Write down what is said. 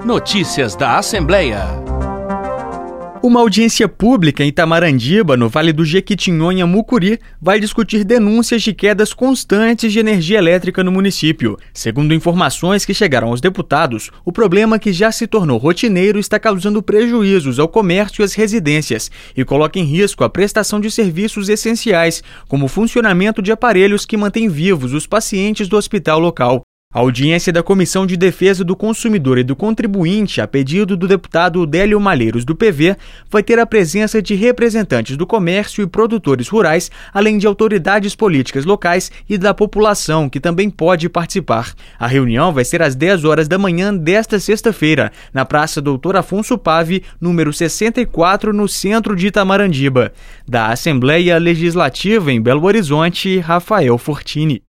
Notícias da Assembleia. Uma audiência pública em Itamarandiba, no Vale do Jequitinhonha, Mucuri, vai discutir denúncias de quedas constantes de energia elétrica no município. Segundo informações que chegaram aos deputados, o problema, que já se tornou rotineiro, está causando prejuízos ao comércio e às residências e coloca em risco a prestação de serviços essenciais, como o funcionamento de aparelhos que mantêm vivos os pacientes do hospital local. A audiência da Comissão de Defesa do Consumidor e do Contribuinte, a pedido do deputado Délio Malheiros, do PV, vai ter a presença de representantes do comércio e produtores rurais, além de autoridades políticas locais e da população, que também pode participar. A reunião vai ser às 10 horas da manhã desta sexta-feira, na Praça Doutor Afonso Pave, número 64, no centro de Itamarandiba. Da Assembleia Legislativa em Belo Horizonte, Rafael Fortini.